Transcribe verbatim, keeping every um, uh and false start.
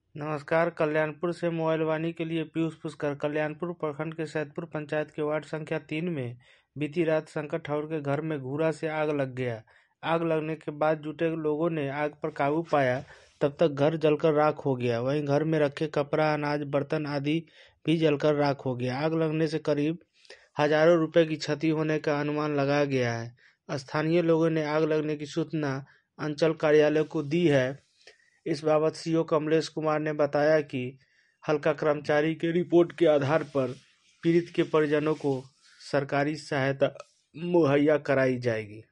नमस्कार। कल्याणपुर से मोबाइल वाणी के लिए पीयूष पुष्कर। कल्याणपुर प्रखंड के सैदपुर पंचायत के वार्ड संख्या तीन में बीती रात शंकर ठाकुर के घर में घूरा से आग लग गया। आग लगने के बाद जुटे लोगों ने आग पर काबू पाया। तब तक घर जलकर राख हो गया। वहीं घर में रखे कपड़ा, अनाज, बर्तन आदि भी जलकर राख हो गया। आग लगने से करीब हजारों रुपए की क्षति होने का अनुमान लगाया गया है। स्थानीय लोगों ने आग लगने की सूचना अंचल कार्यालय को दी है। इस बाबत सीओ कमलेश कुमार ने बताया कि हल्का कर्मचारी के रिपोर्ट के आधार पर पीड़ित के परिजनों को सरकारी सहायता मुहैया कराई जाएगी।